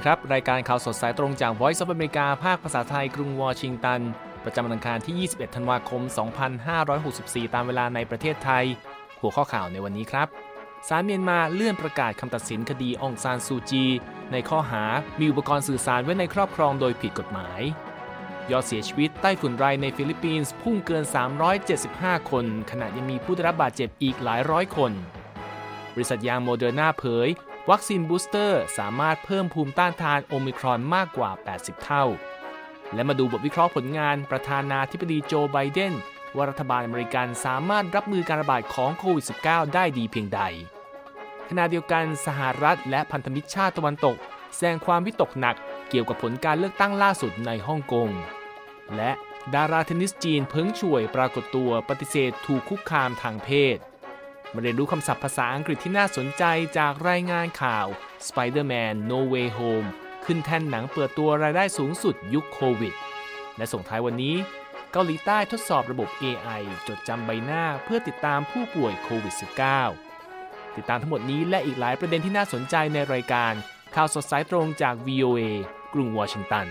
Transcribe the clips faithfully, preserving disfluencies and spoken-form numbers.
ครับรายการข่าวสดสายตรงจาก Voice of America ภาคภาษาไทยกรุงวอชิงตันประจำวันอังคารที่ยี่สิบเอ็ดธันวาคมสองพันห้าร้อยหกสิบสี่ตามเวลาในประเทศไทยหัวข้อข่าวในวันนี้ครับศาลเมียนมาเลื่อนประกาศคำตัดสินคดีองซานซูจีในข้อหามีอุปกรณ์สื่อสารไว้ในครอบครองโดยผิดกฎหมายยอดเสียชีวิตใต้ฝุ่นไรในฟิลิปปินส์พุ่งเกินสามร้อยเจ็ดสิบห้าคนขณะยังมีผู้ได้รับบาดเจ็บอีกหลายร้อยคนบริษัทยางโมเดอร์นาเผยวัคซีนบูสเตอร์สามารถเพิ่มภูมิต้านทานโอมิครอนมากกว่าแปดสิบเท่าและมาดูบทวิเคราะห์ผลงานประธานาธิบดีโจไบเดนว่ารัฐบาลอเมริกันสามารถรับมือการระบาดของโควิด สิบเก้า ได้ดีเพียงใดขณะเดียวกันสหรัฐและพันธมิตรชาติตะวันตกแสดงความวิตกหนักเกี่ยวกับผลการเลือกตั้งล่าสุดในฮ่องกงและดาราเทนนิสจีนเพิงช่วยปรากฏตัวปฏิเสธถูกคุกคามทางเพศมาเรียนรู้คำศัพท์ภาษาอังกฤษที่น่าสนใจจากรายงานข่าว Spider-Man No Way Home ขึ้นแท่นหนังเปิดตัวรายได้สูงสุดยุคโควิดและส่งท้ายวันนี้เกาหลีใต้ทดสอบระบบ เอ ไอ จดจำใบหน้าเพื่อติดตามผู้ป่วยโควิด สิบเก้า ติดตามทั้งหมดนี้และอีกหลายประเด็นที่น่าสนใจในรายการข่าวสดสายตรงจาก วี โอ เอ กรุงวอชิงตัน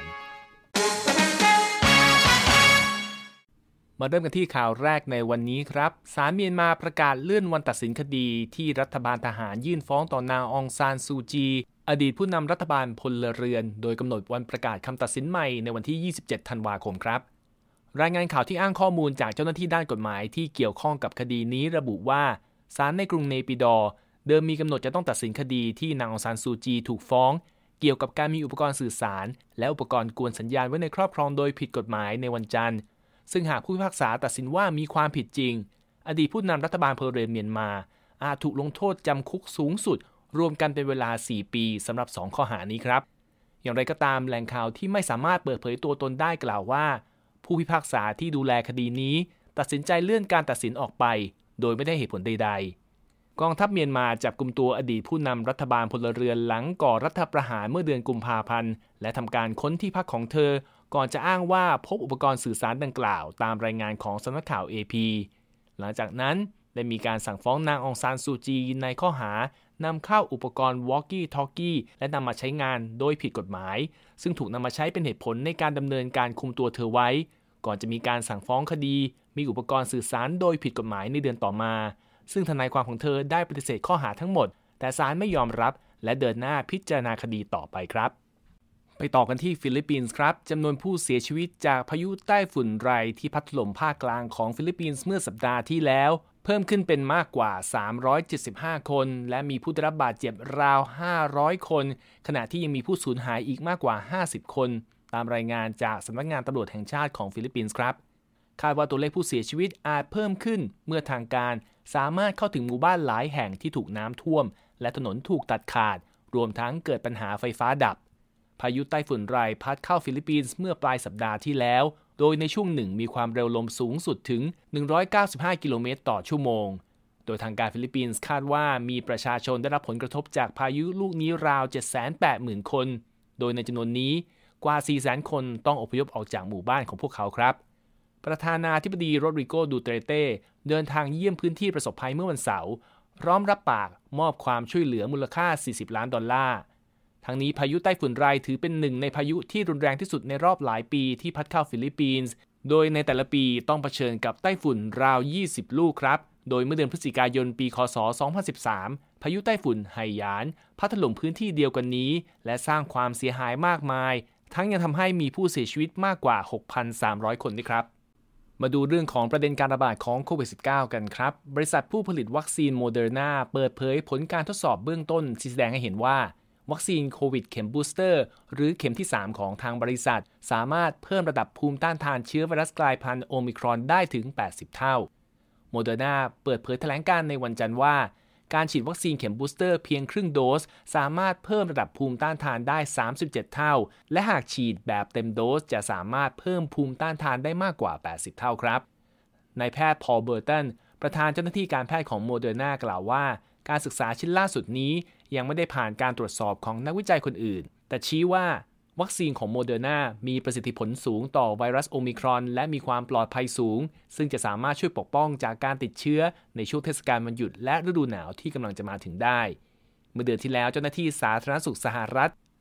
มาเริ่มกันที่ข่าวแรกในวันนี้ครับศาลเมียนมาประกาศเลื่อนวันตัดสินคดีที่รัฐบาลทหารยื่นฟ้องต่อนางองซานซูจีอดีตผู้นำรัฐบาลพลเรือนโดยกำหนดวันประกาศคำตัดสินใหม่ในวันที่ยี่สิบเจ็ดธันวาคมครับรายงานข่าวที่อ้างข้อมูลจากเจ้าหน้าที่ด้านกฎหมายที่เกี่ยวข้องกับคดีนี้ระบุว่าศาลในกรุงเนปิดอร์เดิมมีกำหนดจะต้องตัดสินคดีที่นางองซานซูจีถูกฟ้องเกี่ยวกับการมีอุปกรณ์สื่อสารและอุปกรณ์กวนสัญญาณไว้ในครอบครองโดยผิดกฎหมายในวันจันทร์ซึ่งหากผู้พิพากษาตัดสินว่ามีความผิดจริงอดีตผู้นำรัฐบาลพลเรือนเมียนมาอาจถูกลงโทษจำคุกสูงสุดรวมกันเป็นเวลาสี่ปีสำหรับสองข้อหานี้ครับอย่างไรก็ตามแหล่งข่าวที่ไม่สามารถเปิดเผยตัวตนได้กล่าวว่าผู้พิพากษาที่ดูแลคดีนี้ตัดสินใจเลื่อนการตัดสินออกไปโดยไม่ได้เหตุผลใดๆกองทัพเมียนมาจับกุมตัวอดีตผู้นำรัฐบาลพลเรือนหลังก่อรัฐประหารเมื่อเดือนกุมภาพันธ์และทำการค้นที่พักของเธอก่อนจะอ้างว่าพบอุปกรณ์สื่อสารดังกล่าวตามรายงานของสำนักข่าว เอ พี หลังจากนั้นได้มีการสั่งฟ้องนางองซานซูจีในข้อหานำเข้าอุปกรณ์ Walkie-Talkie และนำมาใช้งานโดยผิดกฎหมายซึ่งถูกนำมาใช้เป็นเหตุผลในการดำเนินการคุมตัวเธอไว้ก่อนจะมีการสั่งฟ้องคดีมีอุปกรณ์สื่อสารโดยผิดกฎหมายในเดือนต่อมาซึ่งทนายความของเธอได้ปฏิเสธข้อหาทั้งหมดแต่ศาลไม่ยอมรับและเดินหน้าพิจารณาคดีต่อไปครับไปต่อกันที่ฟิลิปปินส์ครับจำนวนผู้เสียชีวิตจากพายุใต้ฝุ่นไรที่พัดถล่มภาคกลางของฟิลิปปินส์เมื่อสัปดาห์ที่แล้วเพิ่มขึ้นเป็นมากกว่าสามร้อยเจ็ดสิบห้าคนและมีผู้ได้รับบาดเจ็บราวห้าร้อยคนขณะที่ยังมีผู้สูญหายอีกมากกว่าห้าสิบคนตามรายงานจากสำนักงานตำรวจแห่งชาติของฟิลิปปินส์ครับคาดว่าตัวเลขผู้เสียชีวิตอาจเพิ่มขึ้นเมื่อทางการสามารถเข้าถึงหมู่บ้านหลายแห่งที่ถูกน้ำท่วมและถนนถูกตัดขาดรวมทั้งเกิดปัญหาไฟฟ้าดับพายุไต้ฝุ่นไรพัดเข้าฟิลิปปินส์เมื่อปลายสัปดาห์ที่แล้วโดยในช่วงหนึ่งมีความเร็วลมสูงสุดถึงหนึ่งร้อยเก้าสิบห้ากิโลเมตรต่อชั่วโมงโดยทางการฟิลิปปินส์คาดว่ามีประชาชนได้รับผลกระทบจากพายุลูกนี้ราว เจ็ดแสนแปดหมื่น คนโดยในจำนวนนี้กว่า สี่แสน คนต้องอพยพออกจากหมู่บ้านของพวกเขาครับประธานาธิบดีโรดริโก ดูเตเต้เดินทางเยี่ยมพื้นที่ประสบภัยเมื่อวันเสาร์พร้อมรับปากมอบความช่วยเหลือมูลค่าสี่สิบล้านดอลลาร์ทั้งนี้พายุไต้ฝุ่นไรถือเป็นหนึ่งในพายุที่รุนแรงที่สุดในรอบหลายปีที่พัดเข้าฟิลิปปินส์โดยในแต่ละปีต้องเผชิญกับไต้ฝุ่นราวยี่สิบลูกครับโดยเมื่อเดือนพฤศจิกายนปีคศสองพันสิบสามพายุไต้ฝุ่นไฮยานพัดถล่มพื้นที่เดียวกันนี้และสร้างความเสียหายมากมายทั้งยังทำให้มีผู้เสียชีวิตมากกว่า หกพันสามร้อย คนด้วยครับมาดูเรื่องของประเด็นการระบาดของโควิด สิบเก้า กันครับบริษัทผู้ผลิตวัคซีนโมเดอร์นาเปิดเผยผลการทดสอบเบื้องต้นที่แสดงให้เห็นว่าวัคซีนโควิดเข็มบูสเตอร์หรือเข็มที่สามของทางบริษัทสามารถเพิ่มระดับภูมิต้านทานเชื้อไวรัสกลายพันธุ์โอมิครอนได้ถึงแปดสิบเท่าโมเดอร์นาเปิดเผยแถลงการณ์ในวันจันทร์ว่าการฉีดวัคซีนเข็มบูสเตอร์เพียงครึ่งโดสสามารถเพิ่มระดับภูมิต้านทานได้สามสิบเจ็ดเท่าและหากฉีดแบบเต็มโดสจะสามารถเพิ่มภูมิต้านทานได้มากกว่าแปดสิบเท่าครับนายแพทย์พอลเบอร์ตันประธานเจ้าหน้าที่การแพทย์ของโมเดอร์นากล่าวว่าการศึกษาชิ้นล่าสุดนี้ยังไม่ได้ผ่านการตรวจสอบของนักวิจัยคนอื่นแต่ชี้ว่าวัคซีนของโมเดอร์นามีประสิทธิผลสูงต่อไวรัสโอมิครอนและมีความปลอดภัยสูงซึ่งจะสามารถช่วยปกป้องจากการติดเชื้อในช่วงเทศกาลวันหยุดและฤดูหนาวที่กำลังจะมาถึงได้เมื่อเดือนที่แล้วเจ้าหน้าที่สาธารณสุขสหรัฐ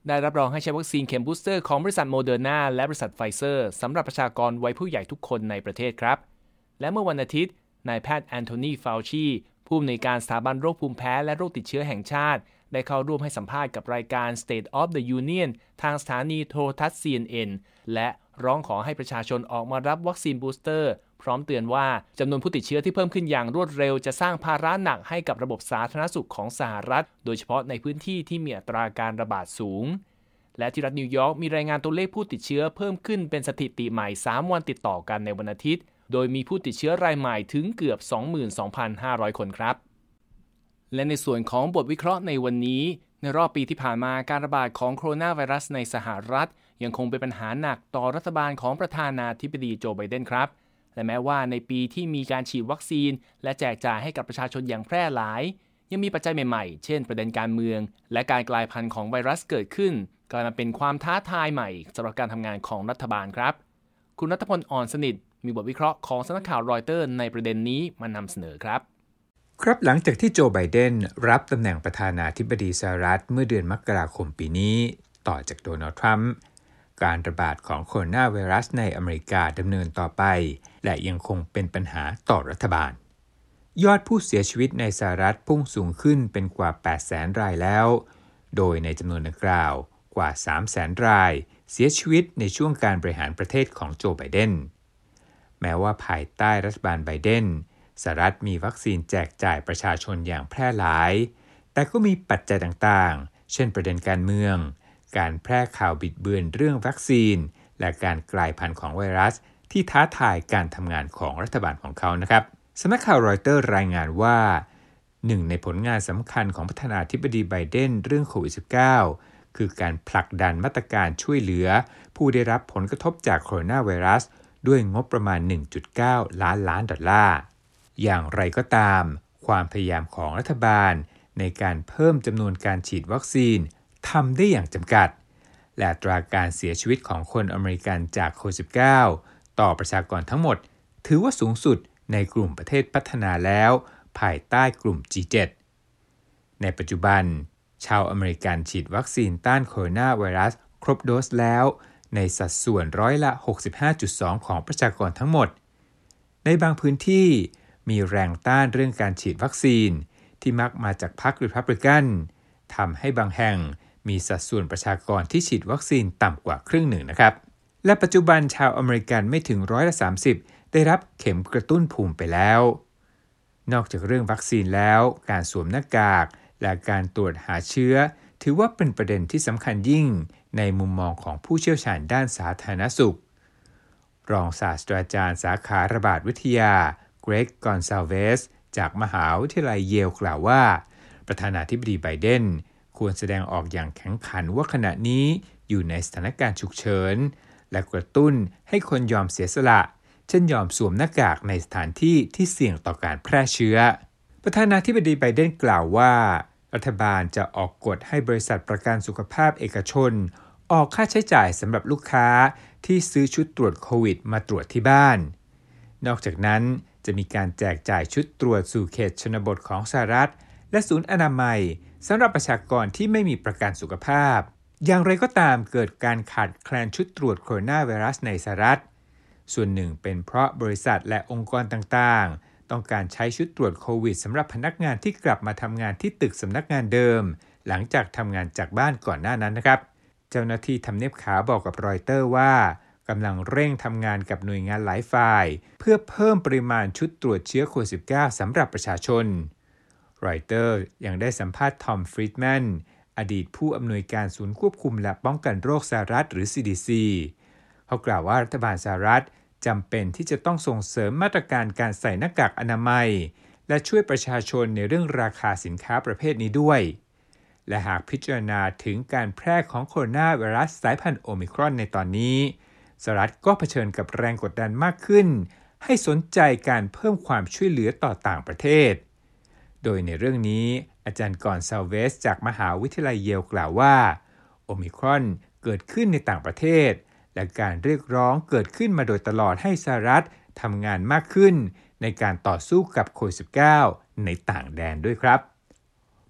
ได้รับรองให้ใช้วัคซีนเข็มบูสเตอร์ของบริษัทโมเดอร์นาและบริษัทไฟเซอร์สำหรับประชากรวัยผู้ใหญ่ทุกคนในประเทศครับและเมื่อวันอาทิตย์นายแพทย์แอนโทนี ฟาวชีผู้อำนวยการสถาบันโรคภูมิแพ้และโรคติดเชื้อแห่งชาติได้เข้าร่วมให้สัมภาษณ์กับรายการ State of the Union ทางสถานีโทรทัศน์ ซี เอ็น เอ็น และร้องขอให้ประชาชนออกมารับวัคซีนบูสเตอร์พร้อมเตือนว่าจำนวนผู้ติดเชื้อที่เพิ่มขึ้นอย่างรวดเร็วจะสร้างภาระหนักให้กับระบบสาธารณสุขของสหรัฐโดยเฉพาะในพื้นที่ที่มีอัตราการระบาดสูงและที่รัฐนิวยอร์กมีรายงานตัวเลขผู้ติดเชื้อเพิ่มขึ้นเป็นสถิติใหม่สามวันติดต่อกันในวันอาทิตย์โดยมีผู้ติดเชื้อรายใหม่ถึงเกือบ สองหมื่นสองพันห้าร้อย คนครับและในส่วนของบทวิเคราะห์ในวันนี้ในรอบปีที่ผ่านมาการระบาดของโคโรนาไวรัสในสหรัฐยังคงเป็นปัญหาหนักต่อรัฐบาลของประธานาธิบดีโจไบเดนครับและแม้ว่าในปีที่มีการฉีดวัคซีนและแจกจ่ายให้กับประชาชนอย่างแพร่หลายยังมีปัจจัยใหม่ๆเช่นประเด็นการเมืองและการกลายพันธุ์ของไวรัสเกิดขึ้นกลายมาเป็นความท้าทายใหม่สำหรับการทำงานของรัฐบาลครับคุณณัฐพล อ่อนสนิทมีบทวิเคราะห์ของสำนักข่าวรอยเตอร์ในประเด็นนี้มานำเสนอครับครับหลังจากที่โจไบเดนรับตำแหน่งประธานาธิบดีสหรัฐเมื่อเดือนมกราคมปีนี้ต่อจากโดนัลด์ทรัมป์การระบาดของโคโรนาไวรัสในอเมริกาดำเนินต่อไปและยังคงเป็นปัญหาต่อรัฐบาลยอดผู้เสียชีวิตในสหรัฐพุ่งสูงขึ้นเป็นกว่า แปดแสน รายแล้วโดยในจำนวนดังกล่าวกว่า สามแสน รายเสียชีวิตในช่วงการบริหารประเทศของโจไบเดนแม้ว่าภายใต้รัฐบาลไบเดนสหรัฐมีวัคซีนแจกจ่ายประชาชนอย่างแพร่หลายแต่ก็มีปัจจัยต่างๆเช่นประเด็นการเมืองการแพร่ข่าวบิดเบือนเรื่องวัคซีนและการกลายพันธุ์ของไวรัสที่ท้าทายการทำงานของรัฐบาลของเขานะครับสำนักข่าวรอยเตอร์รายงานว่าหนึ่งในผลงานสำคัญของประธานาธิบดีไบเดนเรื่องโควิด สิบเก้า คือการผลักดันมาตรการช่วยเหลือผู้ได้รับผลกระทบจากโคโรนาไวรัสด้วยงบประมาณ หนึ่งจุดเก้า ล้านล้านดอลลาร์อย่างไรก็ตามความพยายามของรัฐบาลในการเพิ่มจำนวนการฉีดวัคซีนทำได้อย่างจำกัดและอัตราการเสียชีวิตของคนอเมริกันจากโควิด สิบเก้า ต่อประชากรทั้งหมดถือว่าสูงสุดในกลุ่มประเทศพัฒนาแล้วภายใต้กลุ่ม จี เจ็ด ในปัจจุบันชาวอเมริกันฉีดวัคซีนต้านโคโรนาไวรัสครบโดสแล้วในสัดส่วนร้อยละ หกสิบห้าจุดสอง ของประชากรทั้งหมดในบางพื้นที่มีแรงต้านเรื่องการฉีดวัคซีนที่มักมาจากพรรครีพับลิกันทำให้บางแห่งมีสัดส่วนประชากรที่ฉีดวัคซีนต่ำกว่าครึ่งหนึ่งนะครับและปัจจุบันชาวอเมริกันไม่ถึงร้อยละสามสิบได้รับเข็มกระตุ้นภูมิไปแล้วนอกจากเรื่องวัคซีนแล้วการสวมหน้ากากและการตรวจหาเชื้อถือว่าเป็นประเด็นที่สำคัญยิ่งในมุมมองของผู้เชี่ยวชาญด้านสาธารณสุขรองศาสตราจารย์สาขาระบาดวิทยาเกรก กอนซาลเวสจากมหาวิทยาลัยเยลกล่าวว่าประธานาธิบดีไบเดนควรแสดงออกอย่างแข็งขันว่าขณะนี้อยู่ในสถานการณ์ฉุกเฉินและกระตุ้นให้คนยอมเสียสละเช่นยอมสวมหน้ากากในสถานที่ที่เสี่ยงต่อการแพร่เชื้อประธานาธิบดีไบเดนกล่าวว่ารัฐบาลจะออกกฎให้บริษัทประกันสุขภาพเอกชนออกค่าใช้จ่ายสำหรับลูกค้าที่ซื้อชุดตรวจโควิดมาตรวจที่บ้านนอกจากนั้นจะมีการแจกจ่ายชุดตรวจสู่เขตชนบทของสหรัฐและศูนย์อนามัยสำหรับประชากรที่ไม่มีประกันสุขภาพอย่างไรก็ตามเกิดการขาดแคลนชุดตรวจโคโรนาไวรัสในสหรัฐส่วนหนึ่งเป็นเพราะบริษัทและองค์กรต่างๆต้องการใช้ชุดตรวจโควิดสำหรับพนักงานที่กลับมาทำงานที่ตึกสำนักงานเดิมหลังจากทำงานจากบ้านก่อนหน้านั้นนะครับเจ้าหน้าที่ทำเนียบขาวบอกกับรอยเตอร์ว่ากำลังเร่งทำงานกับหน่วยงานหลายฝ่ายเพื่อเพิ่มปริมาณชุดตรวจเชื้อโควิด สิบเก้า สำหรับประชาชนรอยเตอร์ยังได้สัมภาษณ์ทอมฟรีดแมนอดีตผู้อำนวยการศูนย์ควบคุมและป้องกันโรคสหรัฐหรือ ซี ดี ซี เขากล่าวว่ารัฐบาลสหรัฐจำเป็นที่จะต้องส่งเสริมมาตรการการใส่หน้ากากอนามัยและช่วยประชาชนในเรื่องราคาสินค้าประเภทนี้ด้วยและหากพิจารณาถึงการแพร่ของโคโรนาไวรัสสายพันธุ์โอมิครอนในตอนนี้สหรัฐก็เผชิญกับแรงกดดันมากขึ้นให้สนใจการเพิ่มความช่วยเหลือต่อต่างประเทศโดยในเรื่องนี้อาจารย์กอนซาลเวสจากมหาวิทยาลัยเยลกล่าวว่าโอมิครอนเกิดขึ้นในต่างประเทศและการเรียกร้องเกิดขึ้นมาโดยตลอดให้สหรัฐทำงานมากขึ้นในการต่อสู้กับโควิด สิบเก้า ในต่างแดนด้วยครับ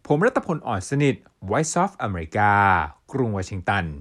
ผมรัตพล อ่อนสนิท Voice of America กรุงวอชิงตัน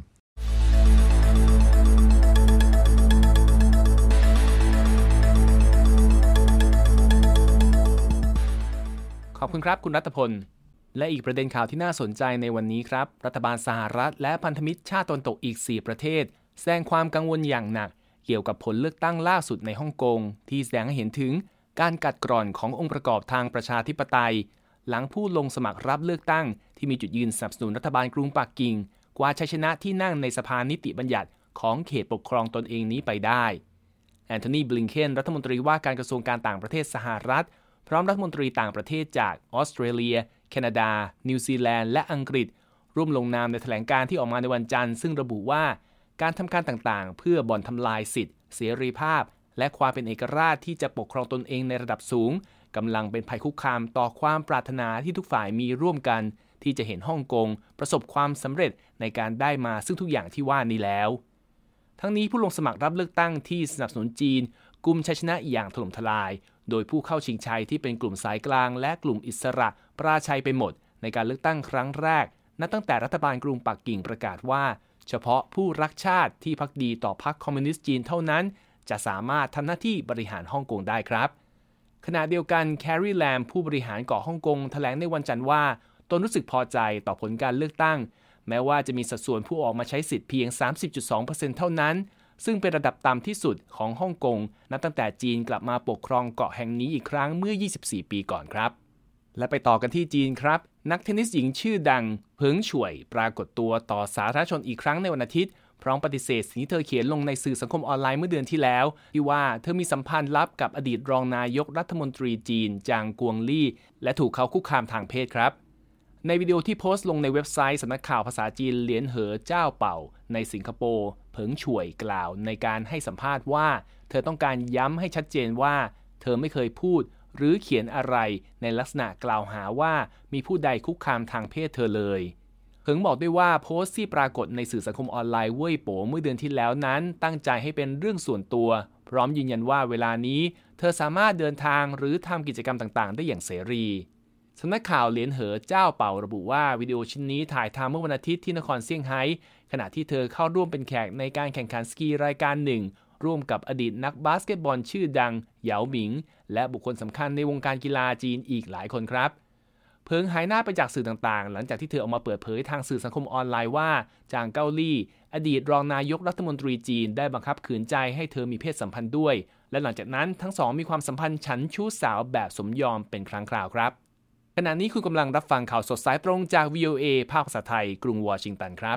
ขอบคุณครับคุณรัตพลและอีกประเด็นข่าวที่น่าสนใจในวันนี้ครับรัฐบาลสหรัฐและพันธมิตรชาติตะวันตกอีกสี่ประเทศแสดงความกังวลอย่างหนักเกี่ยวกับผลเลือกตั้งล่าสุดในฮ่องกงที่แสดงให้เห็นถึงการกัดกร่อนขององค์ประกอบทางประชาธิปไตยหลังผู้ลงสมัครรับเลือกตั้งที่มีจุดยืนสนับสนุนรัฐบาลกรุงปักกิ่งกว่าชัยชนะที่นั่งในสภานิติบัญญัติของเขตปกครองตนเองนี้ไปได้แอนโทนี บลิงเคนรัฐมนตรีว่าการกระทรวงการต่างประเทศสหรัฐพร้อมรัฐมนตรีต่างประเทศจากออสเตรเลียแคนาดานิวซีแลนด์และอังกฤษร่วมลงนามในแถลงการณ์ที่ออกมาในวันจันทร์ซึ่งระบุว่าการทำการต่างๆเพื่อบ่อนทำลายสิทธิเสรีภาพและความเป็นเอกราชที่จะปกครองตนเองในระดับสูงกำลังเป็นภัยคุกคามต่อความปรารถนาที่ทุกฝ่ายมีร่วมกันที่จะเห็นฮ่องกงประสบความสำเร็จในการได้มาซึ่งทุกอย่างที่ว่านี้แล้วทั้งนี้ผู้ลงสมัครรับเลือกตั้งที่สนับสนุนจีนกุมชัยชนะอย่างถล่มทลายโดยผู้เข้าชิงชัยที่เป็นกลุ่มสายกลางและกลุ่มอิสระปราชัยไปหมดในการเลือกตั้งครั้งแรกนับตั้งแต่รัฐบาลกรุงปักกิ่งประกาศว่าเฉพาะผู้รักชาติที่ภักดีต่อพรรคคอมมิวนิสต์จีนเท่านั้นจะสามารถทำหน้าที่บริหารฮ่องกงได้ครับขณะเดียวกันแคร์รีแลมผู้บริหารเกาะฮ่องกงแถลงในวันจันทร์ว่าตนรู้สึกพอใจต่อผลการเลือกตั้งแม้ว่าจะมีสัดส่วนผู้ออกมาใช้สิทธิ์เพียง สามสิบจุดสองเปอร์เซ็นต์ เท่านั้นซึ่งเป็นระดับต่ำที่สุดของฮ่องกงนับตั้งแต่จีนกลับมาปกครองเกาะแห่งนี้อีกครั้งเมื่อยี่สิบสี่ปีก่อนครับและไปต่อกันที่จีนครับนักเทนนิสหญิงชื่อดังเผิงฉวยปรากฏตัวต่อสาธารณชนอีกครั้งในวันอาทิตย์พร้อมปฏิเสธสิ่งที่เธอเขียนลงในสื่อสังคมออนไลน์เมื่อเดือนที่แล้วที่ว่าเธอมีสัมพันธ์ลับกับอดีตรองนายกรัฐมนตรีจีนจางกวงลี่และถูกเขาคุกคามทางเพศครับในวิดีโอที่โพสต์ลงในเว็บไซต์สำนักข่าวภาษาจีนเหลียนเหอเจ้าเป่าในสิงคโปร์เผิงฉวยกล่าวในการให้สัมภาษณ์ว่าเธอต้องการย้ำให้ชัดเจนว่าเธอไม่เคยพูดหรือเขียนอะไรในลักษณะกล่าวหาว่ามีผู้ใดคุกคามทางเพศเธอเลยเผิงบอกด้วยว่าโพสต์ที่ปรากฏในสื่อสังคมออนไลน์เว่ยโป๋เมื่อเดือนที่แล้วนั้นตั้งใจให้เป็นเรื่องส่วนตัวพร้อมยืนยันว่าเวลานี้เธอสามารถเดินทางหรือทำกิจกรรมต่างๆได้อย่างเสรีสำนักข่าวเหลียนเหอเจ้าเป่าระบุว่าวิดีโอชิ้นนี้ถ่ายทำเมื่อวันอาทิตย์ที่นครเซี่ยงไฮ้ขณะที่เธอเข้าร่วมเป็นแขกในการแข่งขันสกีรายการหนึ่งร่วมกับอดีตนักบาสเกตบอลชื่อดังเหยาหมิงและบุคคลสำคัญในวงการกีฬาจีนอีกหลายคนครับเพิงหายหน้าไปจากสื่อต่างๆหลังจากที่เธอออกมาเปิดเผยทางสื่อสังคมออนไลน์ว่าจางเก้าลี่อดีตรองนายกรัฐมนตรีจีนได้บังคับขืนใจให้เธอมีเพศสัมพันธ์ด้วยและหลังจากนั้นทั้งสองมีความสัมพันธ์ฉันชู้สาวแบบสมยอมเป็นครั้งคราวครับขณะนี้คุณกำลังรับฟังข่าวสดสายตรงจาก วี โอ เอ ภาคภาษาไทยกรุงวอชิงตันครับ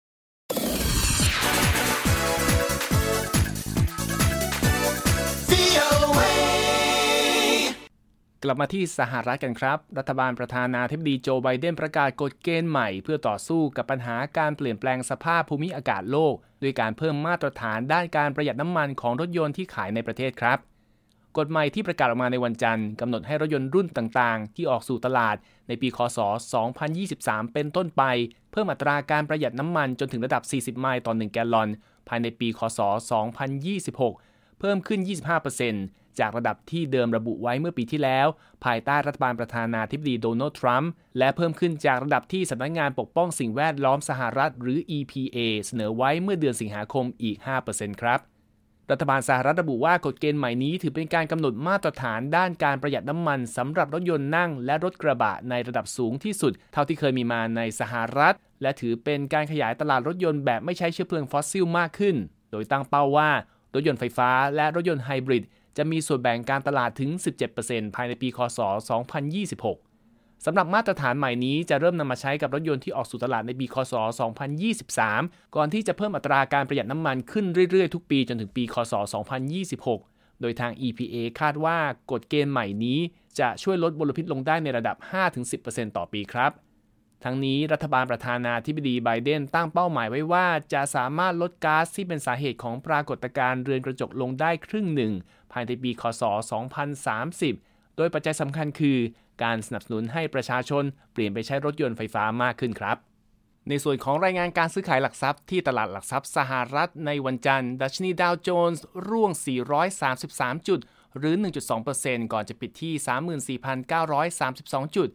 กลับมาที่สหรัฐกันครับรัฐบาลประธานาธิบดีโจไบเดนประกาศกฎเกณฑ์ใหม่เพื่อต่อสู้กับปัญหาการเปลี่ยนแปลงสภาพภูมิอากาศโลกด้วยการเพิ่มมาตรฐานด้านการประหยัดน้ำมันของรถยนต์ที่ขายในประเทศครับกฎใหม่ที่ประกาศออกมาในวันจันทร์กำหนดให้รถยนต์รุ่นต่างๆที่ออกสู่ตลาดในปีค.ศ. สองพันยี่สิบสามเป็นต้นไปเพิ่มอัตราการประหยัดน้ำมันจนถึงระดับสี่สิบไมล์ต่อหนึ่งแกลลอนภายในปีค.ศ. สองพันยี่สิบหกเพิ่มขึ้น ยี่สิบห้าเปอร์เซ็นต์ จากระดับที่เดิมระบุไว้เมื่อปีที่แล้วภายใต้รัฐบาลประธานาธิบดีโดนัลด์ทรัมป์และเพิ่มขึ้นจากระดับที่สำนักงานปกป้องสิ่งแวดล้อมสหรัฐหรือ อี พี เอ เสนอไว้เมื่อเดือนสิงหาคมอีก ห้าเปอร์เซ็นต์ ครับรัฐบาลสหรัฐระบุว่ากฎเกณฑ์ใหม่นี้ถือเป็นการกำหนดมาตรฐานด้านการประหยัดน้ำมันสำหรับรถยนต์นั่งและรถกระบะในระดับสูงที่สุดเท่าที่เคยมีมาในสหรัฐและถือเป็นการขยายตลาดรถยนต์แบบไม่ใช้เชื้อเพลิงฟอสซิลมากขึ้นโดยตั้งเป้าว่ารถยนต์ไฟฟ้าและรถยนต์ไฮบริดจะมีส่วนแบ่งการตลาดถึง สิบเจ็ดเปอร์เซ็นต์ ภายในปีค.ศ. สองพันยี่สิบหกสำหรับมาตรฐานใหม่นี้จะเริ่มนำมาใช้กับรถยนต์ที่ออกสู่ตลาดในปีค.ศ. สองพันยี่สิบสามก่อนที่จะเพิ่มอัตราการประหยัดน้ำมันขึ้นเรื่อยๆทุกปีจนถึงปีค.ศ. สองพันยี่สิบหกโดยทาง อี พี เอ คาดว่ากฎเกณฑ์ใหม่นี้จะช่วยลดมลพิษลงได้ในระดับ ห้าถึงสิบเปอร์เซ็นต์ ต่อปีครับทั้งนี้รัฐบาลประธานาธิบดีไบเดนตั้งเป้าหมายไว้ว่าจะสามารถลดก๊าซที่เป็นสาเหตุของปรากฏการณ์เรือนกระจกลงได้ครึ่งหนึ่งภายในปีค.ศ. สองพันสามสิบโดยปัจจัยสำคัญคือการสนับสนุนให้ประชาชนเปลี่ยนไปใช้รถยนต์ไฟฟ้ามากขึ้นครับในส่วนของรายงานการซื้อขายหลักทรัพย์ที่ตลาดหลักทรัพย์สหรัฐในวันจันทร์ดัชนีดาวโจนส์ร่วงสี่ร้อยสามสิบสามจุดหรือ หนึ่งจุดสองเปอร์เซ็นต์ ก่อนจะปิดที่ สามหมื่นสี่พันเก้าร้อยสามสิบสอง จุด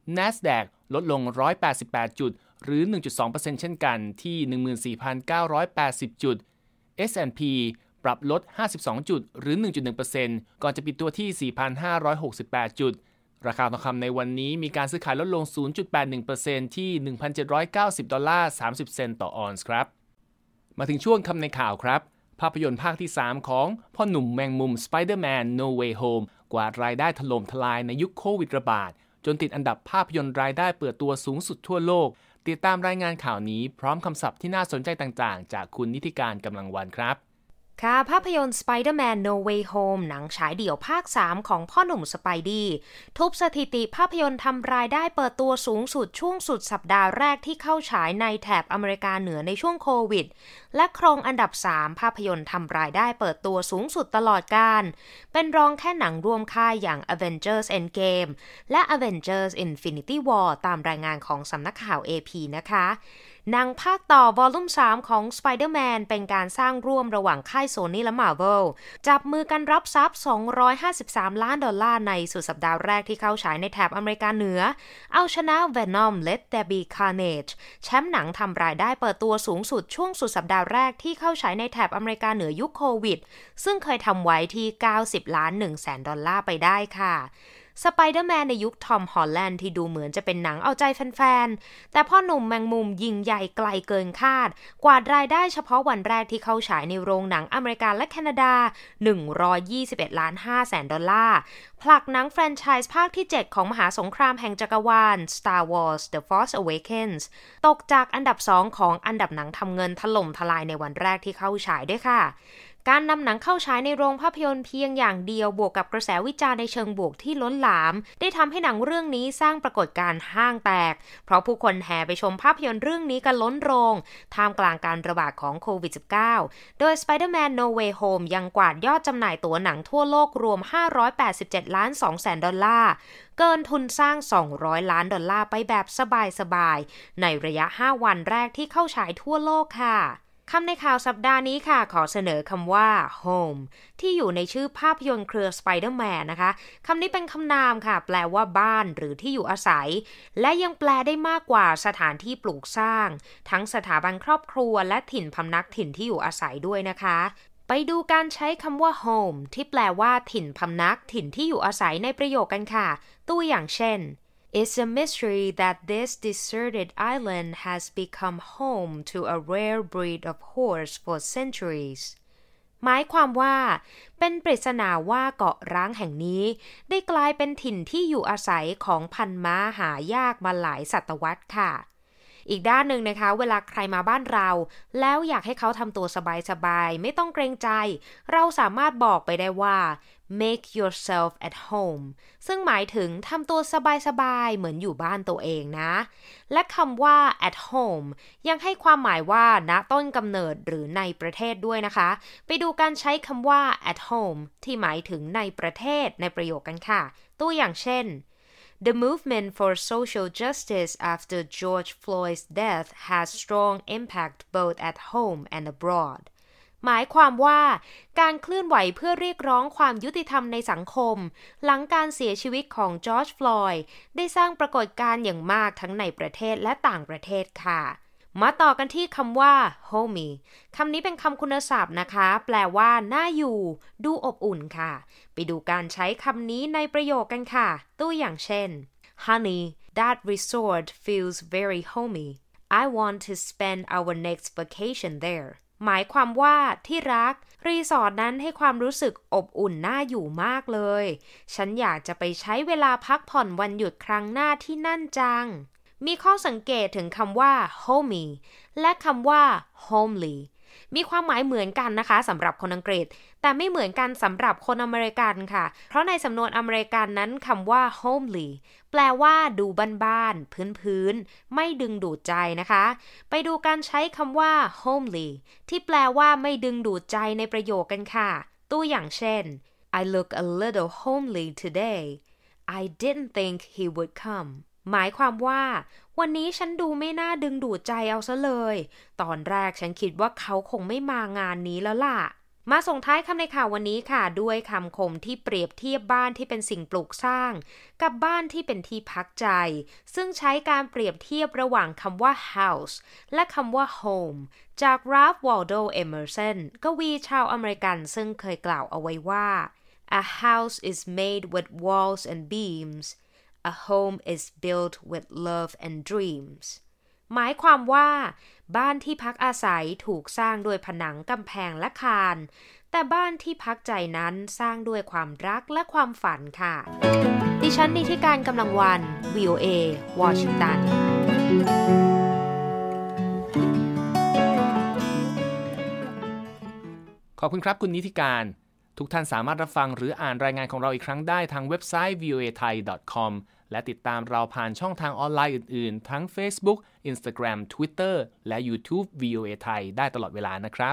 NASDAQ ลดลงหนึ่งร้อยแปดสิบแปดจุดหรือ หนึ่งจุดสองเปอร์เซ็นต์ เช่นกันที่ หนึ่งหมื่นสี่พันเก้าร้อยแปดสิบ จุด เอส แอนด์ พี ปรับลดห้าสิบสองจุดหรือ หนึ่งจุดหนึ่งเปอร์เซ็นต์ ก่อนจะปิดตัวที่ สี่พันห้าร้อยหกสิบแปด จุดราคาทองคำในวันนี้มีการซื้อขายลดลง ศูนย์จุดแปดหนึ่งเปอร์เซ็นต์ ที่ หนึ่งพันเจ็ดร้อยเก้าสิบ ดอลลาร์ สามสิบ เซนต์ต่อออนซ์ครับมาถึงช่วงคำในข่าวครับภาพยนตร์ภาคที่สามของพ่อหนุ่มแมงมุม Spider-Man No Way Home กวาดรายได้ถล่มทลายในยุคโควิดระบาดจนติดอันดับภาพยนตร์รายได้เปิดตัวสูงสุดทั่วโลกติดตามรายงานข่าวนี้พร้อมคำศัพท์ที่น่าสนใจต่างๆจากคุณนิติการกำลังวันครับค่ะภาพยนตร์ Spider-Man No Way Home หนังฉายเดี่ยวภาคสามของพ่อหนุ่มสไปดี้ทุบสถิติภาพยนตร์ทำรายได้เปิดตัวสูงสุดช่วงสุดสัปดาห์แรกที่เข้าฉายในแถบอเมริกาเหนือในช่วงโควิดและครองอันดับสามภาพยนตร์ทำรายได้เปิดตัวสูงสุดตลอดกาลเป็นรองแค่หนังรวมค่ายอย่าง Avengers Endgame และ Avengers Infinity War ตามรายงานของสำนักข่าว เอ พี นะคะหนังภาคต่อวอลลุ่มสามของ Spider-Man เป็นการสร้างร่วมระหว่างค่าย Sony และ Marvel จับมือกันรับทรัพย์สองร้อยห้าสิบสามล้านดอลลาร์ในสุดสัปดาห์แรกที่เข้าฉายในแถบอเมริกาเหนือเอาชนะ Venom Let There Be Carnage แชมป์หนังทำรายได้เปิดตัวสูงสุดช่วงสุดสัปดาห์แรกที่เข้าฉายในแถบอเมริกาเหนือยุคโควิดซึ่งเคยทำไว้ที่เก้าสิบล้านหนึ่งแสนดอลลาร์ไปได้ค่ะสไปเดอร์แมนในยุคทอมฮอลแลนด์ที่ดูเหมือนจะเป็นหนังเอาใจแฟนๆแต่พ่อหนุ่มแมงมุมยิงใหญ่ไกลเกินคาดกวาดรายได้เฉพาะวันแรกที่เข้าฉายในโรงหนังอเมริกาและแคนาดาหนึ่งร้อยยี่สิบเอ็ดล้านห้าแสนดอลลาร์ผลักหนังแฟรนไชส์ภาคที่เจ็ดของมหาสงครามแห่งจักรวาล Star Wars The Force Awakens ตกจากอันดับสองของอันดับหนังทำเงินถล่มทลายในวันแรกที่เข้าฉายด้วยค่ะการนำหนังเข้าฉายในโรงภาพยนตร์เพียงอย่างเดียวบวกกับกระแสวิจารณ์ในเชิงบวกที่ล้นหลามได้ทำให้หนังเรื่องนี้สร้างปรากฏการณ์ห้างแตกเพราะผู้คนแห่ไปชมภาพยนตร์เรื่องนี้กันล้นโรงท่ามกลางการระบาดของโควิด สิบเก้า โดย Spider-Man No Way Home ยังกวาดยอดจำหน่ายตั๋วหนังทั่วโลกรวมห้าร้อยแปดสิบเจ็ดล้านสองแสนดอลลาร์เกินทุนสร้างสองร้อยล้านดอลลาร์ไปแบบสบายๆในระยะห้าวันแรกที่เข้าฉายทั่วโลกค่ะคำในข่าวสัปดาห์นี้ค่ะขอเสนอคำว่า home ที่อยู่ในชื่อภาพยนตร์เครือ Spider-Man นะคะคำนี้เป็นคำนามค่ะแปลว่าบ้านหรือที่อยู่อาศัยและยังแปลได้มากกว่าสถานที่ปลูกสร้างทั้งสถาบันครอบครัวและถิ่นพำนักถิ่นที่อยู่อาศัยด้วยนะคะไปดูการใช้คำว่า home ที่แปลว่าถิ่นพำนักถิ่นที่อยู่อาศัยในประโยคกันค่ะตัวอย่างเช่นIt's a mystery that this deserted island has become home to a rare breed of horse for centuries. หมายความว่าเป็นปริศนาว่าเกาะร้างแห่งนี้ได้กลายเป็นถิ่นที่อยู่อาศัยของพันม้าหายากมาหลายศตวรรษค่ะอีกด้านหนึ่งนะคะเวลาใครมาบ้านเราแล้วอยากให้เขาทำตัวสบายๆไม่ต้องเกรงใจเราสามารถบอกไปได้ว่า make yourself at home ซึ่งหมายถึงทำตัวสบายๆเหมือนอยู่บ้านตัวเองนะและคำว่า at home ยังให้ความหมายว่าณต้นกำเนิดหรือในประเทศด้วยนะคะไปดูการใช้คำว่า at home ที่หมายถึงในประเทศในประโยคกันค่ะตัวอย่างเช่นThe movement for social justice after George Floyd's death has strong impact both at home and abroad. หมายความว่าการเคลื่อนไหวเพื่อเรียกร้องความยุติธรรมในสังคมหลังการเสียชีวิตของจอร์จฟลอยด์ได้สร้างปรากฏการณ์อย่างมากทั้งในประเทศและต่างประเทศค่ะมาต่อกันที่คำว่า homey คำนี้เป็นคำคุณศัพท์นะคะแปลว่าน่าอยู่ดูอบอุ่นค่ะไปดูการใช้คำนี้ในประโยคกันค่ะตัวอย่างเช่น Honey, that resort feels very homey. I want to spend our next vacation there. หมายความว่าที่รักรีสอร์ทนั้นให้ความรู้สึกอบอุ่นน่าอยู่มากเลยฉันอยากจะไปใช้เวลาพักผ่อนวันหยุดครั้งหน้าที่นั่นจังมีข้อสังเกตถึงคำว่า homey และคำว่า homely มีความหมายเหมือนกันนะคะสำหรับคนอังกฤษแต่ไม่เหมือนกันสำหรับคนอเมริกันค่ะเพราะในสำนวนอเมริกันนั้นคำว่า homely แปลว่าดูบ้านๆพื้นๆไม่ดึงดูดใจนะคะไปดูการใช้คำว่า homely ที่แปลว่าไม่ดึงดูดใจในประโยคกันค่ะตัวอย่างเช่น I look a little homely today. I didn't think he would come.หมายความว่าวันนี้ฉันดูไม่น่าดึงดูดใจเอาซะเลยตอนแรกฉันคิดว่าเขาคงไม่มางานนี้แล้วล่ะมาส่งท้ายคำในข่าววันนี้ค่ะด้วยคำคมที่เปรียบเทียบบ้านที่เป็นสิ่งปลูกสร้างกับบ้านที่เป็นที่พักใจซึ่งใช้การเปรียบเทียบระหว่างคำว่า house และคำว่า home จาก Ralph Waldo Emerson กวีชาวอเมริกันซึ่งเคยกล่าวเอาไว้ว่า A house is made with walls and beams. A home is built with love and dreams. หมายความว่าบ้านที่พักอาศัยถูกสร้างด้วยผนังกำแพงและคานแต่บ้านที่พักใจนั้นสร้างด้วยความรักและความฝันค่ะดิฉันนิติการกำลังวัน วี โอ เอ วอชิงตันขอบคุณครับคุณนิติการทุกท่านสามารถรับฟังหรืออ่านรายงานของเราอีกครั้งได้ทางเว็บไซต์ วี โอ เอ ไทย ดอท คอม และติดตามเราผ่านช่องทางออนไลน์อื่นๆทั้ง Facebook, Instagram, Twitter และ YouTube วี โอ เอ ไทยได้ตลอดเวลานะครับ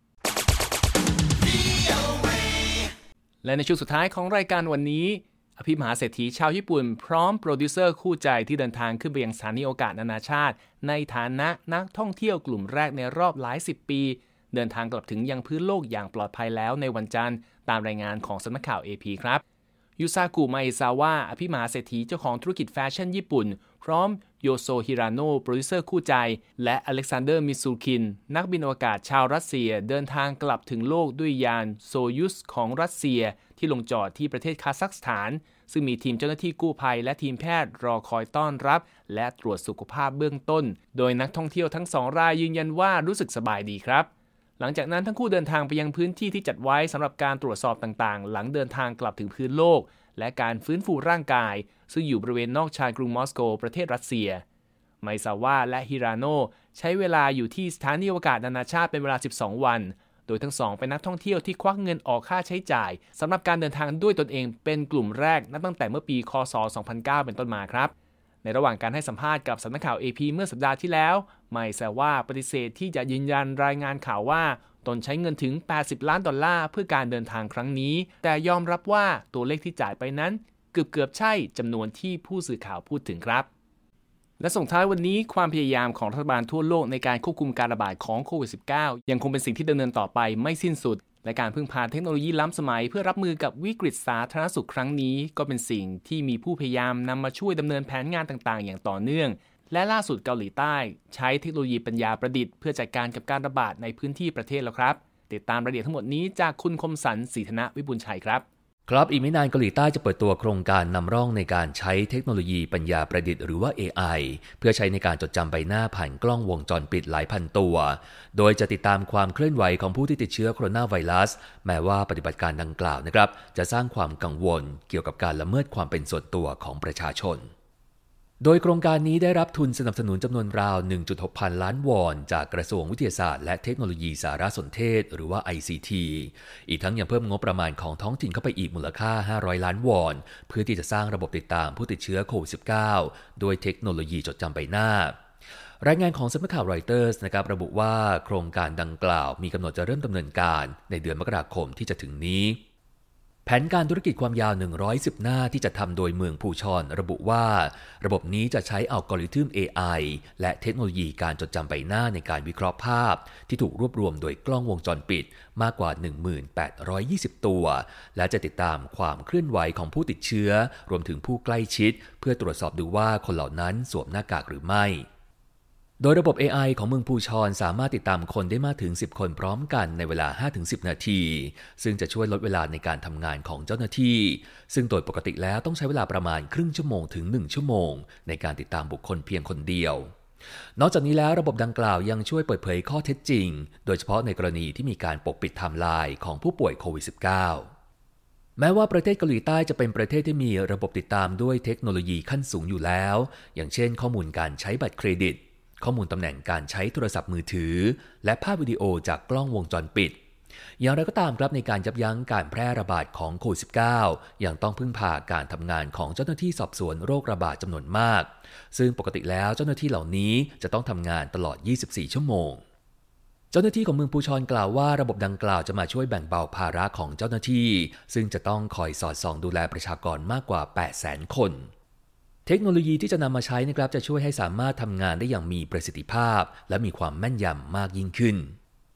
และในช่วงสุดท้ายของรายการวันนี้อภิมหาเศรษฐีชาวญี่ปุ่นพร้อมโปรดิวเซอร์คู่ใจที่เดินทางขึ้นไปยังสถานีอวกาศนานาชาติในฐานะนักท่องเที่ยวกลุ่มแรกในรอบหลายสิบปีเดินทางกลับถึงยังพื้นโลกอย่างปลอดภัยแล้วในวันจันทร์ตามรายงานของสำนักข่าว เอ พี ครับยูซากุ มาเอซาวะอภิมหาเศรษฐีเจ้าของธุรกิจแฟชั่นญี่ปุ่นพร้อมโยโซฮิราโนะโปรดิวเซอร์คู่ใจและอเล็กซานเดอร์มิซูคินนักบินอวกาศชาวรัสเซียเดินทางกลับถึงโลกด้วยยานโซยุสของรัสเซียที่ลงจอดที่ประเทศคาซัคสถานซึ่งมีทีมเจ้าหน้าที่กู้ภัยและทีมแพทย์รอคอยต้อนรับและตรวจสุขภาพเบื้องต้นโดยนักท่องเที่ยวทั้งสองรายยืนยันว่ารู้สึกสบายดีครับหลังจากนั้นทั้งคู่เดินทางไปยังพื้นที่ที่จัดไว้สำหรับการตรวจสอบต่างๆหลังเดินทางกลับถึงพื้นโลกและการฟื้นฟูร่างกายซึ่งอยู่บริเวณนอกชายกรุงมอสโกประเทศรัสเซียไมซาวะและฮิราโนะใช้เวลาอยู่ที่สถานีอวกาศนานาชาติเป็นเวลาสิบสองวันโดยทั้งสองเป็นนักท่องเที่ยวที่ควักเงินออกค่าใช้จ่ายสำหรับการเดินทางด้วยตนเองเป็นกลุ่มแรกนับตั้งแต่เมื่อปีค.ศ. สองพันเก้าเป็นต้นมาครับในระหว่างการให้สัมภาษณ์กับสำนักข่าว เอ พี เมื่อสัปดาห์ที่แล้วไมซาวะปฏิเสธที่จะยืนยันรายงานข่าวว่าตนใช้เงินถึงแปดสิบล้านดอลลาร์เพื่อการเดินทางครั้งนี้แต่ยอมรับว่าตัวเลขที่จ่ายไปนั้นเกือบเกือบใช่จำนวนที่ผู้สื่อข่าวพูดถึงครับและส่งท้ายวันนี้ความพยายามของรัฐบาลทั่วโลกในการควบคุมการระบาดของโควิด สิบเก้า ยังคงเป็นสิ่งที่ดำเนินต่อไปไม่สิ้นสุดและการพึ่งพาเทคโนโลยีล้ำสมัยเพื่อรับมือกับวิกฤตสาธารณสุขครั้งนี้ก็เป็นสิ่งที่มีผู้พยายามนำมาช่วยดำเนินแผนงานต่างๆอย่างต่อเนื่องและล่าสุดเกาหลีใต้ใช้เทคโนโลยีปัญญาประดิษฐ์เพื่อจัดการกับการระบาดในพื้นที่ประเทศแล้วครับติดตามรายละเอียดทั้งหมดนี้จากคุณคมสันต์ศรีธนวิบูลย์ชัยครับครับอีกไม่นานเกาหลีใต้จะเปิดตัวโครงการนำร่องในการใช้เทคโนโลยีปัญญาประดิษฐ์หรือว่า เอ ไอ เพื่อใช้ในการจดจำใบหน้าผ่านกล้องวงจรปิดหลายพันตัวโดยจะติดตามความเคลื่อนไหวของผู้ที่ติดเชื้อโคโรนาไวรัสแม้ว่าปฏิบัติการดังกล่าวนะครับจะสร้างความกังวลเกี่ยวกับการละเมิดความเป็นส่วนตัวของประชาชนโดยโครงการนี้ได้รับทุนสนับสนุนจำนวนราว หนึ่งจุดหก พันล้านวอนจากกระทรวงวิทยาศาสตร์และเทคโนโลยีสารสนเทศหรือว่า ไอ ซี ที อีกทั้งยังเพิ่มงบประมาณของท้องถิ่นเข้าไปอีกมูลค่าห้าร้อยล้านวอนเพื่อที่จะสร้างระบบติดตามผู้ติดเชื้อโควิด สิบเก้า โดยเทคโนโลยีจดจำใบหน้ารายงานของสำนักข่าวรอยเตอร์สนะครับระบุว่าโครงการดังกล่าวมีกำหนดจะเริ่มดำเนินการในเดือนมกราคมที่จะถึงนี้แผนการธุรกิจความยาวหนึ่งร้อยสิบหน้าที่จะทำโดยเมืองภูชรระบุว่าระบบนี้จะใช้อัลกอริทึม เอ ไอ และเทคโนโลยีการจดจำใบหน้าในการวิเคราะห์ภาพที่ถูกรวบรวมโดยกล้องวงจรปิดมากกว่า หนึ่งพันแปดร้อยยี่สิบ ตัวและจะติดตามความเคลื่อนไหวของผู้ติดเชื้อรวมถึงผู้ใกล้ชิดเพื่อตรวจสอบดูว่าคนเหล่านั้นสวมหน้ากากหรือไม่โดยระบบ เอ ไอ ของเมืองภูชรสามารถติดตามคนได้มากถึงสิบคนพร้อมกันในเวลา ห้าถึงสิบ นาทีซึ่งจะช่วยลดเวลาในการทำงานของเจ้าหน้าที่ซึ่งโดยปกติแล้วต้องใช้เวลาประมาณครึ่งชั่วโมงถึงหนึ่งชั่วโมงในการติดตามบุคคลเพียงคนเดียวนอกจากนี้แล้วระบบดังกล่าวยังช่วยเปิดเผยข้อเท็จจริงโดยเฉพาะในกรณีที่มีการปกปิดไทม์ไลน์ของผู้ป่วยโควิด สิบเก้า แม้ว่าประเทศเกาหลีใต้จะเป็นประเทศที่มีระบบติดตามด้วยเทคโนโลยีขั้นสูงอยู่แล้วอย่างเช่นข้อมูลการใช้บัตรเครดิตข้อมูลตำแหน่งการใช้โทรศัพท์มือถือและภาพวิดีโอจากกล้องวงจรปิดอย่างไรก็ตามครับในการยับยั้งการแพร่ระบาดของโควิด สิบเก้า ยังต้องพึ่งพาการทำงานของเจ้าหน้าที่สอบสวนโรคระบาดจำนวนมากซึ่งปกติแล้วเจ้าหน้าที่เหล่านี้จะต้องทำงานตลอดยี่สิบสี่ชั่วโมงเจ้าหน้าที่ของเมืองภูชรกล่าวว่าระบบดังกล่าวจะมาช่วยแบ่งเบาภาระของเจ้าหน้าที่ซึ่งจะต้องคอยสอดส่องดูแลประชากรมากกว่า แปดแสน คนเทคโนโลยีที่จะนำมาใช้นะครับจะช่วยให้สามารถทำงานได้อย่างมีประสิทธิภาพและมีความแม่นยำมากยิ่งขึ้น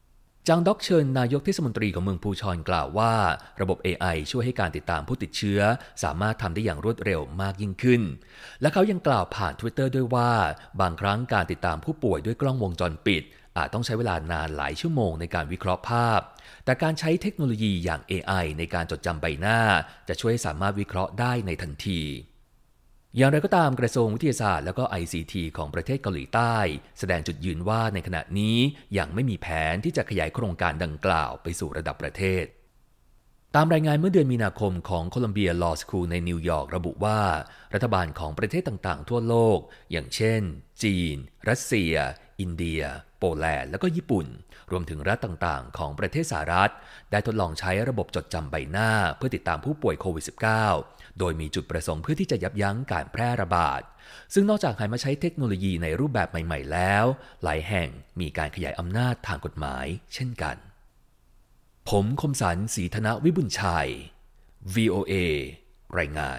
จางด็อกเชิญนายกเทศมนตรีของเมืองปูชอนกล่าวว่าระบบ เอ ไอ ช่วยให้การติดตามผู้ติดเชื้อสามารถทำได้อย่างรวดเร็วมากยิ่งขึ้นและเขายังกล่าวผ่าน Twitter ด้วยว่าบางครั้งการติดตามผู้ป่วยด้วยกล้องวงจรปิดอาจต้องใช้เวลานานหลายชั่วโมงในการวิเคราะห์ภาพแต่การใช้เทคโนโลยีอย่าง เอ ไอ ในการจดจำใบหน้าจะช่วยให้สามารถวิเคราะห์ได้ในทันทีอย่างไรก็ตามกระทรวงวิทยาศาสตร์และก็ ไอ ซี ที ของประเทศเกาหลีใต้แสดงจุดยืนว่าในขณะนี้ยังไม่มีแผนที่จะขยายโครงการดังกล่าวไปสู่ระดับประเทศตามรายงานเมื่อเดือนมีนาคมของ Columbia Law School ในนิวยอร์กระบุว่ารัฐบาลของประเทศต่างๆทั่วโลกอย่างเช่นจีนรัสเซียอินเดียโปแลนด์และก็ญี่ปุ่นรวมถึงรัฐต่างๆของประเทศสหรัฐได้ทดลองใช้ระบบจดจำใบหน้าเพื่อติดตามผู้ป่วยโควิด สิบเก้า โดยมีจุดประสงค์เพื่อที่จะยับยั้งการแพร่ระบาดซึ่งนอกจากหันมาใช้เทคโนโลยีในรูปแบบใหม่ๆแล้วหลายแห่งมีการขยายอำนาจทางกฎหมายเช่นกันผมคมสันต์ ศรีธนวิบุญชัย วี โอ เอ รายงาน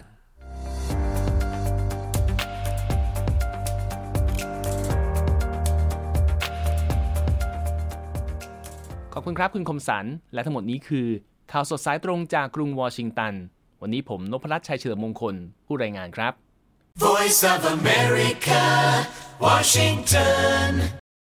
ขอบคุณครับคุณคมสันต์และทั้งหมดนี้คือข่าวสดสายตรงจากกรุงวอชิงตันวันนี้ผมนพรัตน์ชัยเฉลิมมงคลผู้รายงานครับ Voice of America Washington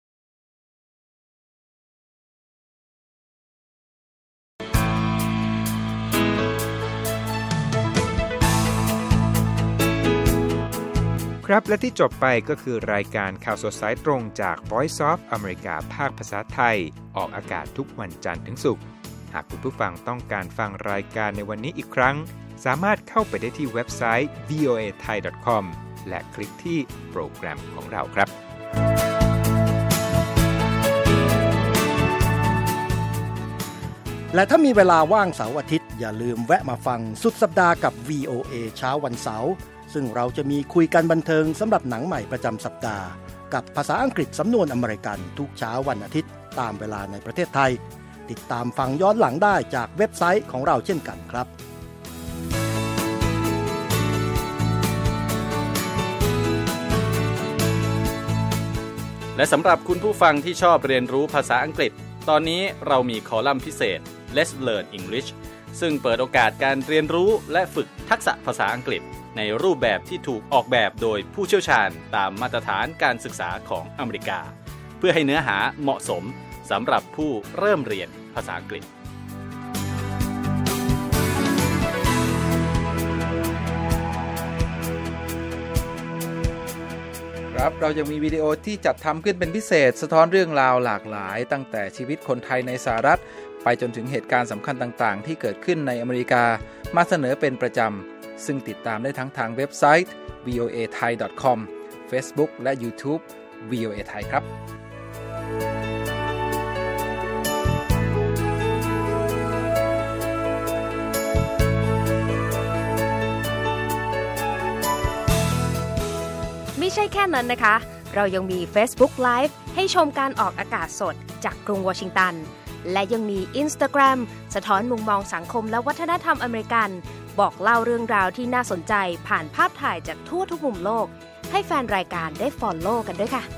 ครับและที่จบไปก็คือรายการข่าวสดสายตรงจาก Voice of America ภาคภาษาไทยออกอากาศทุกวันจันทร์ถึงศุกร์หากคุณผู้ฟังต้องการฟังรายการในวันนี้อีกครั้งสามารถเข้าไปได้ที่เว็บไซต์ วี โอ เอ ไทย ดอท คอม และคลิกที่โปรแกรมของเราครับและถ้ามีเวลาว่างเสาร์อาทิตย์อย่าลืมแวะมาฟังสุดสัปดาห์กับ วี โอ เอ เช้าวันเสาร์ซึ่งเราจะมีคุยกันบันเทิงสำหรับหนังใหม่ประจำสัปดาห์กับภาษาอังกฤษสำนวนอเมริกันทุกเช้าวันอาทิตย์ตามเวลาในประเทศไทยติดตามฟังย้อนหลังได้จากเว็บไซต์ของเราเช่นกันครับและสำหรับคุณผู้ฟังที่ชอบเรียนรู้ภาษาอังกฤษตอนนี้เรามีคอลัมน์พิเศษ Let's Learn English ซึ่งเปิดโอกาสการเรียนรู้และฝึกทักษะภาษาอังกฤษในรูปแบบที่ถูกออกแบบโดยผู้เชี่ยวชาญตามมาตรฐานการศึกษาของอเมริกาเพื่อให้เนื้อหาเหมาะสมสำหรับผู้เริ่มเรียนภาษาอังกฤษครับเรายังมีวิดีโอที่จัดทำขึ้นเป็นพิเศษสะท้อนเรื่องราวหลากหลายตั้งแต่ชีวิตคนไทยในสหรัฐไปจนถึงเหตุการณ์สำคัญต่างๆที่เกิดขึ้นในอเมริกามาเสนอเป็นประจำซึ่งติดตามได้ทั้งทางเว็บไซต์ วี โอ เอ ไทย ดอท คอม Facebook และ YouTube วี โอ เอ ไทยครับไม่ใช่แค่นั้นนะคะเรายังมี Facebook Live ให้ชมการออกอากาศสดจากกรุงวอชิงตันและยังมี Instagram สะท้อนมุมมองสังคมและวัฒนธรรมอเมริกันบอกเล่าเรื่องราวที่น่าสนใจผ่านภาพถ่ายจากทั่วทุกมุมโลกให้แฟนรายการได้ follow กันด้วยค่ะ